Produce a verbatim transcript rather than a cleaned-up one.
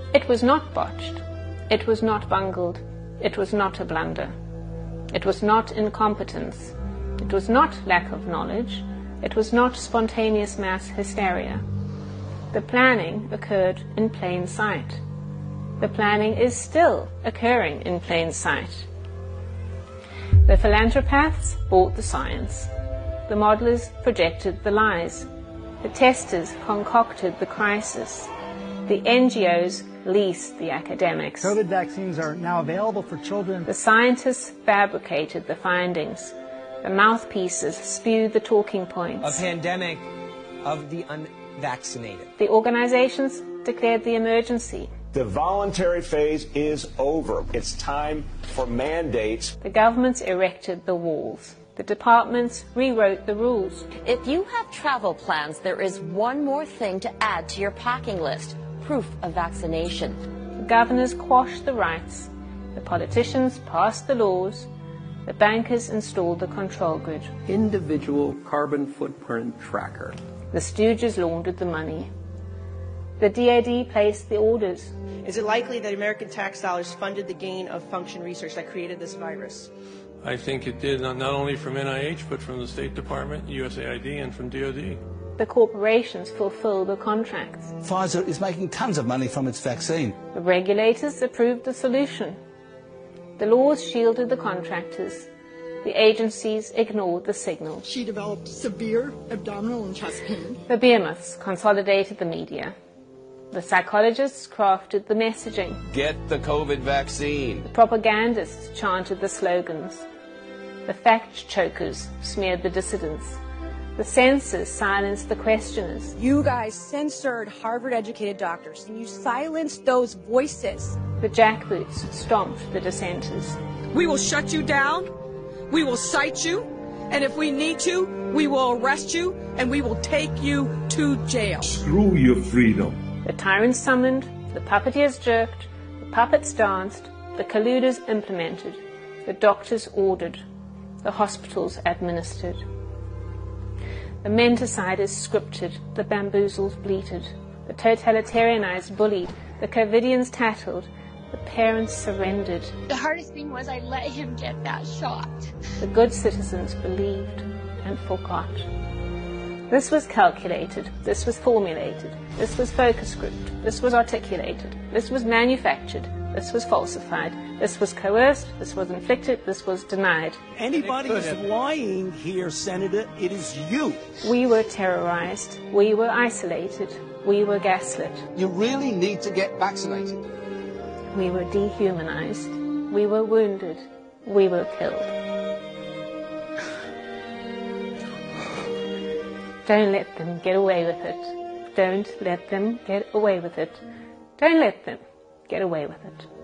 It was not botched. It was not bungled. It was not a blunder. It was not incompetence. It was not lack of knowledge. It was not spontaneous mass hysteria. The planning occurred in plain sight. The planning is still occurring in plain sight. The philanthropaths bought the science. The modelers projected the lies. The testers concocted the crisis. The N G Os leased the academics. COVID vaccines are now available for children. The scientists fabricated the findings. The mouthpieces spewed the talking points. A pandemic of the unvaccinated. The organizations declared the emergency. The voluntary phase is over. It's time for mandates. The governments erected the walls. The departments rewrote the rules. If you have travel plans, there is one more thing to add to your packing list: proof of vaccination. The governors quashed the rights. The politicians passed the laws. The bankers installed the control grid. Individual carbon footprint tracker. The stooges laundered the money. The D A D placed the orders. Is it likely that American tax dollars funded the gain of function research that created this virus? I think it did, not only from N I H, but from the State Department, U S A I D, and from D O D. The corporations fulfill the contracts. Pfizer is making tons of money from its vaccine. The regulators approved the solution. The laws shielded the contractors. The agencies ignored the signals. She developed severe abdominal and chest pain. The behemoths consolidated the media. The psychologists crafted the messaging. Get the COVID vaccine. The propagandists chanted the slogans. The fact chokers smeared the dissidents. The censors silenced the questioners. You guys censored Harvard-educated doctors, and you silenced those voices. The jackboots stomped the dissenters. We will shut you down. We will cite you. And if we need to, we will arrest you, and we will take you to jail. Screw your freedom. The tyrants summoned, the puppeteers jerked, the puppets danced, the colluders implemented, the doctors ordered, the hospitals administered. The menteciders scripted, the bamboozles bleated, the totalitarianized bullied, the covidians tattled, the parents surrendered. The hardest thing was I let him get that shot. The good citizens believed and forgot. This was calculated, this was formulated, this was focus grouped, this was articulated, this was manufactured, this was falsified, this was coerced, this was inflicted, this was denied. Anybody who's lying here, Senator, it is you. We were terrorized, we were isolated, we were gaslit. You really need to get vaccinated. We were dehumanized, we were wounded, we were killed. Don't let them get away with it. Don't let them get away with it. Don't let them get away with it.